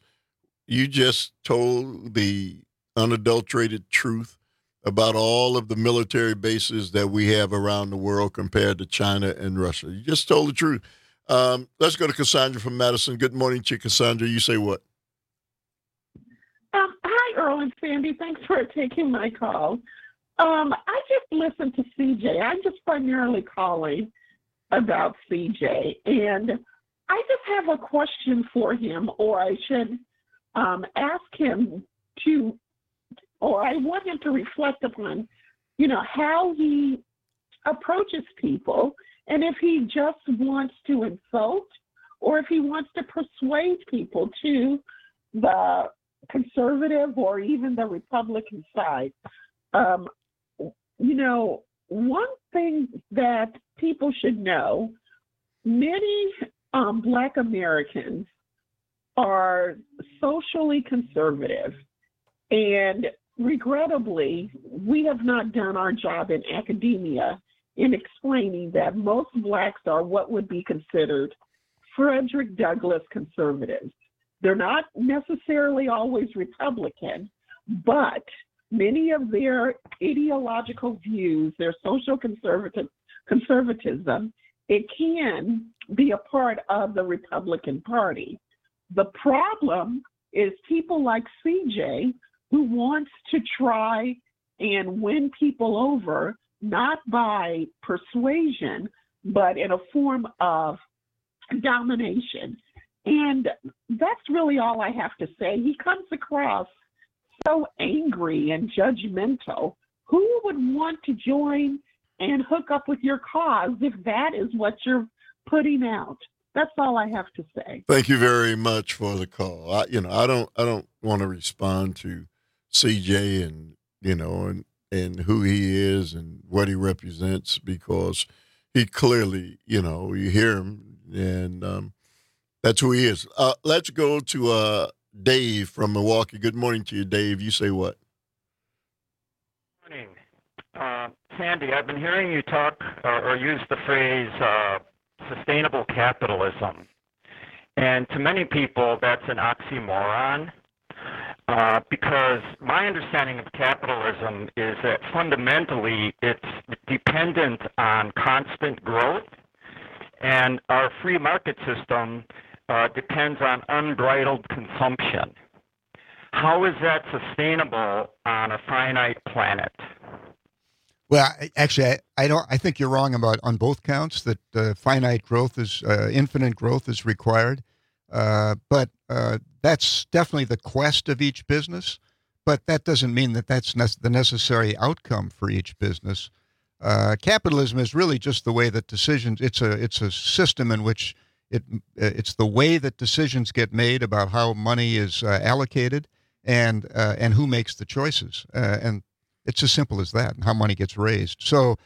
S19: told the unadulterated truth about all of the military bases that we have around the world compared to China and Russia. You just told the truth. Let's go to Cassandra from Madison. Good morning to you, Cassandra. You say what?
S14: Hi, Earl and Sandy. Thanks for taking my call.
S13: I just listened to CJ. I'm just primarily calling about CJ, and I just have a question for him, or I should ask him to, or I want him to reflect upon, how he approaches people, and if he just wants to insult, or if he wants to persuade people to the conservative or even the Republican side. One thing that people should know, many Black Americans are socially conservative, and regrettably, we have not done our job in academia in explaining that most Blacks are what would be considered Frederick Douglass conservatives. They're not necessarily always Republican, but many of their ideological views, their social conservatism, it can be a part of the Republican Party. The problem is people like CJ who wants to try and win people over, not by persuasion, but in a form of domination. And that's really all I have to say. He comes across so angry and judgmental. Who would want to join and hook up with your cause if that is what you're putting out? That's all I have to say.
S19: Thank you very much for the call. I don't want to respond to CJ and who he is and what he represents, because he clearly, you hear him, and that's who he is. Let's go to Dave from Milwaukee. Good morning to you, Dave. You say what?
S14: Good morning. Sandy, I've been hearing you talk or use the phrase sustainable capitalism. And to many people, that's an oxymoron. Because my understanding of capitalism is that fundamentally it's dependent on constant growth, and our free market system depends on unbridled consumption. How is that sustainable on a finite planet?
S20: Well, actually, I think you're wrong on both counts. That finite growth infinite growth is required, but that's definitely the quest of each business. But that doesn't mean that that's the necessary outcome for each business. Capitalism is really just the way that decisions. It's a system in which it's the way that decisions get made about how money is allocated and who makes the choices. And it's as simple as that, and how money gets raised. So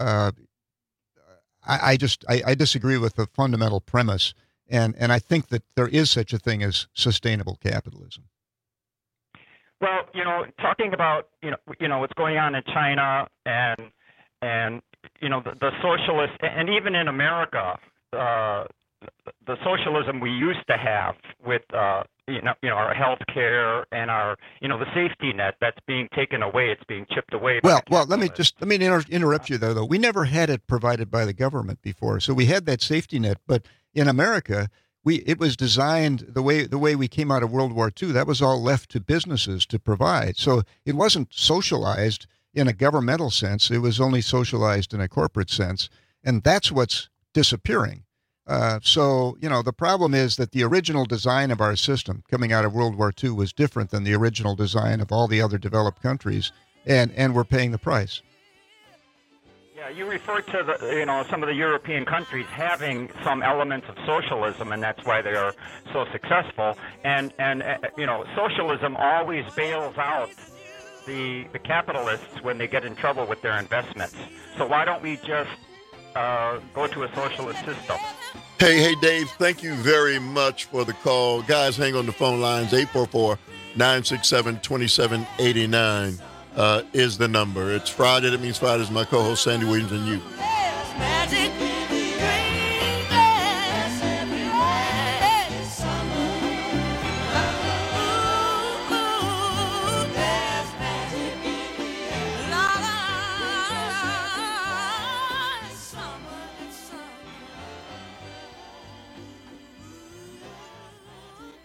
S20: I disagree with the fundamental premise, and I think that there is such a thing as sustainable capitalism.
S14: Well, talking about what's going on in China and the socialist, and even in America, the socialism we used to have with our health care and our the safety net that's being taken away, it's being chipped away.
S20: Well, let me interrupt you there, though. We never had it provided by the government before, so we had that safety net. But in America, it was designed the way we came out of World War II. That was all left to businesses to provide. So it wasn't socialized in a governmental sense. It was only socialized in a corporate sense, and that's what's disappearing. So the problem is that the original design of our system coming out of World War II was different than the original design of all the other developed countries, and we're paying the price.
S14: Yeah, you referred to some of the European countries having some elements of socialism, and that's why they are so successful. And socialism always bails out the capitalists when they get in trouble with their investments. So why don't we just go to a socialist system?
S19: Hey, Dave, thank you very much for the call. Guys, hang on the phone lines. 844-967-2789 is the number. It's Friday. That means Friday's my co-host, Sandy Williams, and you.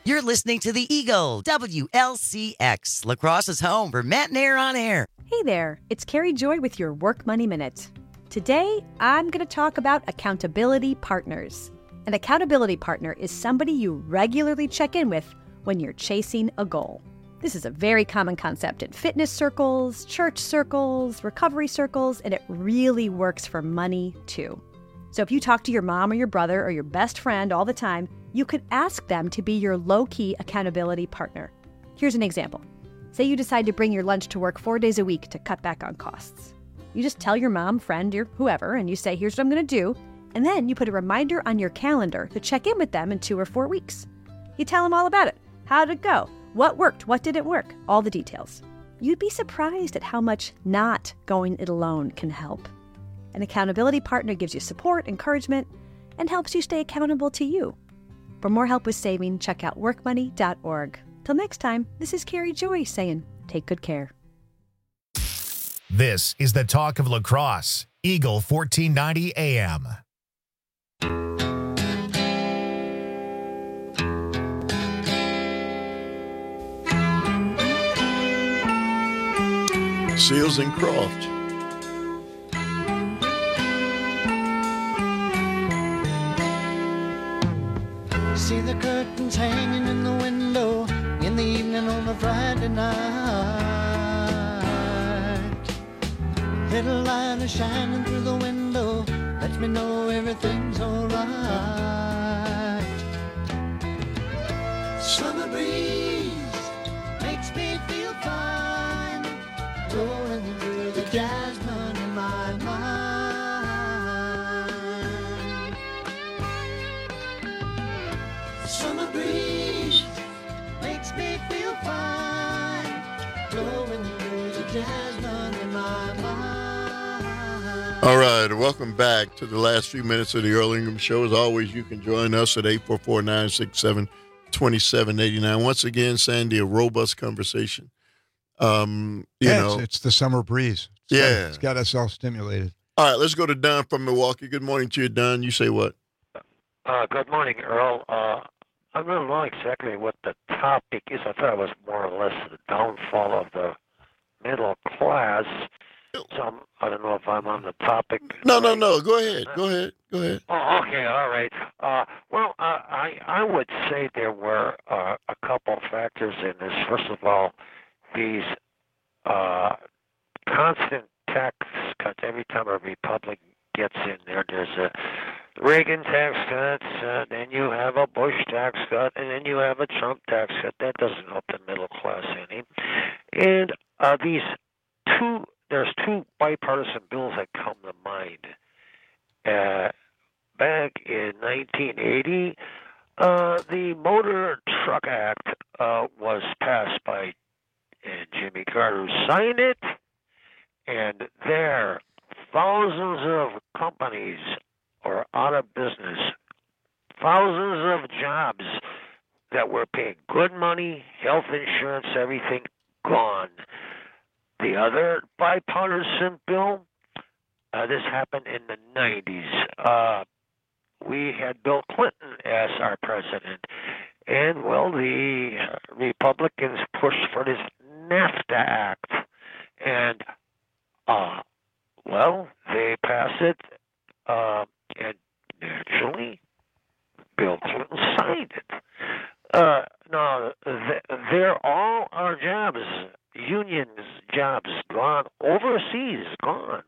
S15: You're listening to the Eagle, WLCX, La Crosse's home for Matt and Air on Air.
S16: Hey there, it's Carrie Joy with your Work Money Minute. Today, I'm going to talk about accountability partners. An accountability partner is somebody you regularly check in with when you're chasing a goal. This is a very common concept in fitness circles, church circles, recovery circles, and it really works for money too. So if you talk to your mom or your brother or your best friend all the time, you could ask them to be your low-key accountability partner. Here's an example. Say you decide to bring your lunch to work 4 days a week to cut back on costs. You just tell your mom, friend, or whoever, and you say, here's what I'm going to do, and then you put a reminder on your calendar to check in with them in 2 or 4 weeks. You tell them all about it. How did it go? What worked? What didn't work? All the details. You'd be surprised at how much not going it alone can help. An accountability partner gives you support, encouragement, and helps you stay accountable to you. For more help with saving, check out workmoney.org. Till next time, this is Carrie Joy saying, take good care.
S1: This is the Talk of La Crosse, Eagle 1490 AM.
S19: Seals and Croft.
S17: See the curtains hanging in the window in the evening on a Friday night. Little light is shining through the window, lets me know everything's alright. Summer breeze makes me feel fine, blowing through the jasmine in my mind. Summer breeze makes me feel fine, blowing through the jasmine in my mind.
S19: All right, welcome back to the last few minutes of the Earl Ingram Show. As always, you can join us at 844-967-2789. Once again, Sandy, a robust conversation.
S20: It's the summer breeze. It's got us all stimulated.
S19: All right, let's go to Don from Milwaukee. Good morning to you, Don. You say what?
S18: Good morning, Earl. I don't know exactly what the topic is. I thought it was more or less the downfall of the middle class. So I don't know if I'm on the topic.
S19: No. Go ahead. Oh,
S18: okay. All right. I would say there were a couple factors in this. First of all, these constant tax cuts. Every time a Republican gets in there, there's a Reagan tax cut, then you have a Bush tax cut, and then you have a Trump tax cut. That doesn't help the middle class any. And there's two bipartisan bills that come to mind. Back in 1980, the Motor Truck Act was passed by Jimmy Carter, who signed it, and there thousands of companies are out of business. Thousands of jobs that were paying good money, health insurance, everything gone. The other bipartisan bill, this happened in the 90s. We had Bill Clinton as our president. And, the Republicans pushed for this NAFTA Act. And, they passed it. And naturally, Bill Clinton signed it. Now, they're all our jobs, unions jobs, gone. Overseas, gone.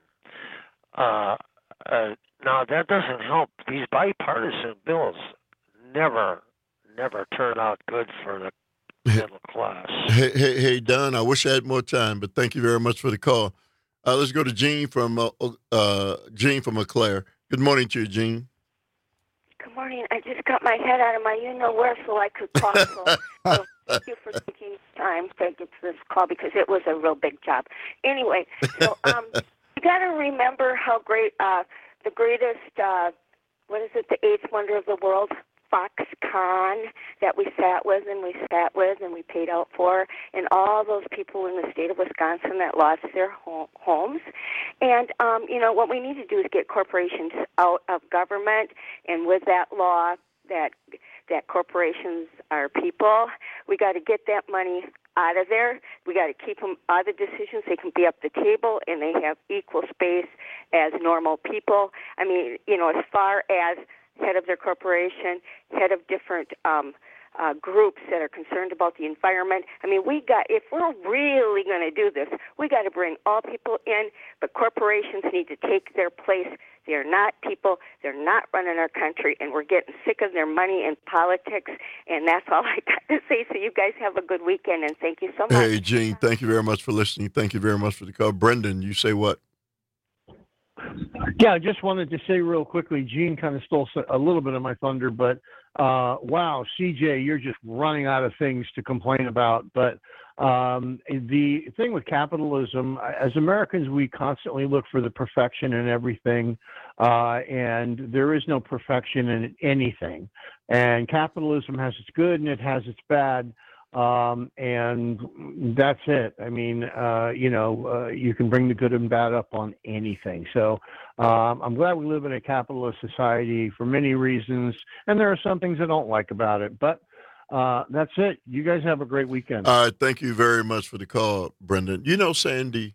S18: Now, that doesn't help. These bipartisan bills never turn out good for the middle class.
S19: Hey, Don, I wish I had more time, but thank you very much for the call. Let's go to Gene from Eau Claire. Good morning to you, Gene.
S25: Good morning. I just got my head out of my you-know-where so I could call. So thank you for taking time to get to this call because it was a real big job. Anyway, so you got to remember how great the greatest, the eighth wonder of the world, Foxconn, that we sat with and we paid out for, and all those people in the state of Wisconsin that lost their homes. And, what we need to do is get corporations out of government, and with that law that that corporations are people. We got to get that money out of there. We got to keep them out of the decisions. They can be up the table, and they have equal space as normal people. I mean, as far as head of their corporation, head of different groups that are concerned about the environment. I mean, if we're really going to do this, we got to bring all people in, but corporations need to take their place. They're not people. They're not running our country, and we're getting sick of their money and politics, and that's all I got to say. So you guys have a good weekend, and thank you so much.
S19: Hey, Gene, thank you very much for listening. Thank you very much for the call. Brendan, you say what?
S2: Yeah, I just wanted to say real quickly, Gene kind of stole a little bit of my thunder, but wow, CJ, you're just running out of things to complain about. But the thing with capitalism, as Americans, we constantly look for the perfection in everything, and there is no perfection in anything. And capitalism has its good and it has its bad. And that's it. I mean, you can bring the good and bad up on anything. So I'm glad we live in a capitalist society for many reasons, and there are some things I don't like about it. But that's it. You guys have a great weekend.
S19: All right, thank you very much for the call, Brendan. Sandy,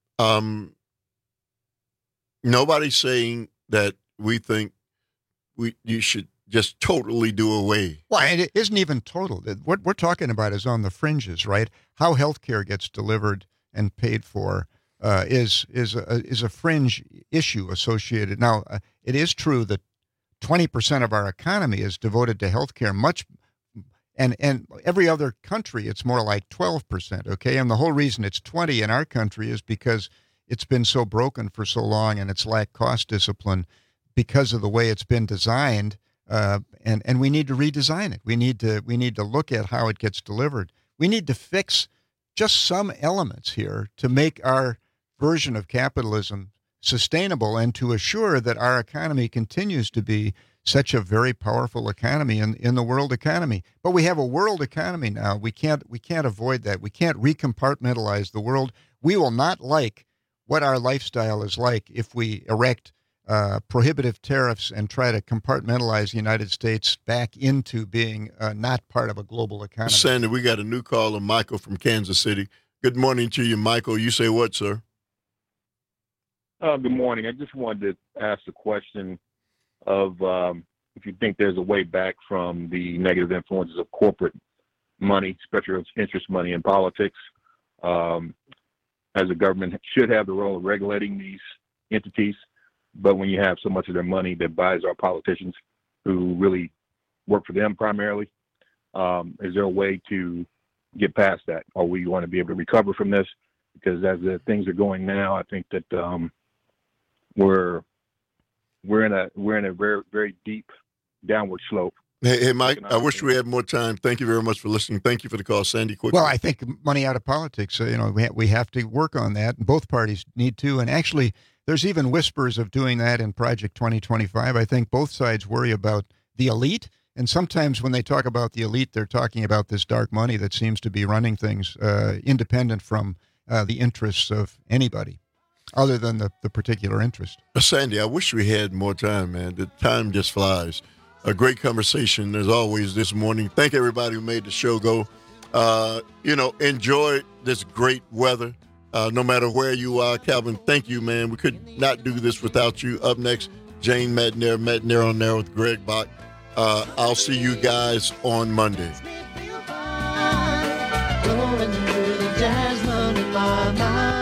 S19: nobody's saying that we think you should just totally do away.
S20: Well, and it isn't even total. What we're talking about is on the fringes, right? How healthcare gets delivered and paid for is a fringe issue associated. Now, it is true that 20% of our economy is devoted to healthcare. And every other country, it's more like 12%. Okay, and the whole reason it's 20 in our country is because it's been so broken for so long, and it's lacked cost discipline because of the way it's been designed. And we need to redesign it. We need to look at how it gets delivered. We need to fix just some elements here to make our version of capitalism sustainable and to assure that our economy continues to be such a very powerful economy in the world economy. But we have a world economy now. We can't avoid that. We can't recompartmentalize the world. We will not like what our lifestyle is like if we erect prohibitive tariffs and try to compartmentalize the United States back into being not part of a global economy.
S19: Sandy, we got a new caller, Michael from Kansas City. Good morning to you, Michael. You say what, sir?
S3: Good morning. I just wanted to ask a question of if you think there's a way back from the negative influences of corporate money, special interest money in politics, as a government should have the role of regulating these entities. But when you have so much of their money that buys our politicians who really work for them primarily, is there a way to get past that? Or we want to be able to recover from this? Because as the things are going now, I think that we're in a very, very deep downward slope.
S19: Hey, Mike, I wish we had more time. Thank you very much for listening. Thank you for the call, Sandy. Quickly.
S20: Well, I think money out of politics, we have to work on that. And both parties need to. And actually, there's even whispers of doing that in Project 2025. I think both sides worry about the elite. And sometimes when they talk about the elite, they're talking about this dark money that seems to be running things independent from the interests of anybody other than the particular interest.
S19: Sandy, I wish we had more time, man. The time just flies. A great conversation, as always, this morning. Thank everybody who made the show go. Enjoy this great weather. No matter where you are, Calvin, thank you, man. We could not do this without you. Up next, Jane Matenaer on Air with Greg Bach. I'll see you guys on Monday.
S17: Blowing through the jasmine in my mind.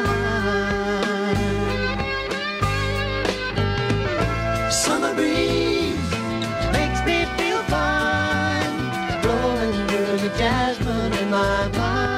S17: Summer breeze makes me feel fine. Blowing through the jasmine in my mind.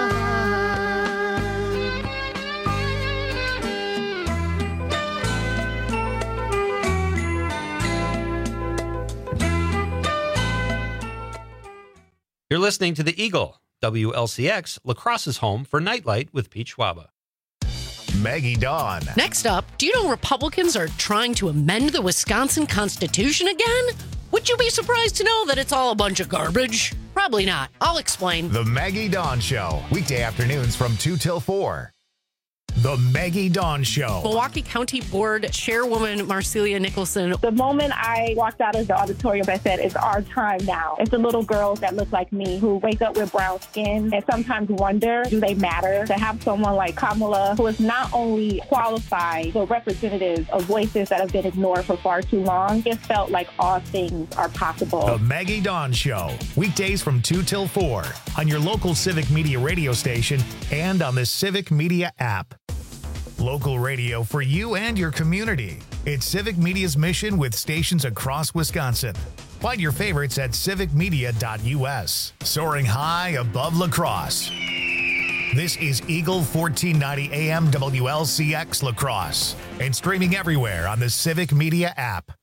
S5: You're listening to The Eagle, WLCX, La Crosse's home for Nightlight with Pete Schwaba.
S1: Maggie Dawn.
S4: Next up, do you know Republicans are trying to amend the Wisconsin Constitution again? Would you be surprised to know that it's all a bunch of garbage? Probably not. I'll explain.
S1: The Maggie Dawn Show, weekday afternoons from 2 till 4. The Maggie Dawn Show.
S4: Milwaukee County Board Chairwoman Marcelia Nicholson.
S6: The moment I walked out of the auditorium, I said, it's our time now. It's the little girls that look like me who wake up with brown skin and sometimes wonder, do they matter? To have someone like Kamala, who is not only qualified, but representative of voices that have been ignored for far too long, it felt like all things are possible.
S1: The Maggie Dawn Show. Weekdays from 2 till 4 on your local Civic Media radio station and on the Civic Media app. Local radio for you and your community. It's Civic Media's mission with stations across Wisconsin. Find your favorites at civicmedia.us. Soaring high above La Crosse. This is Eagle 1490 AM WLCX La Crosse and streaming everywhere on the Civic Media app.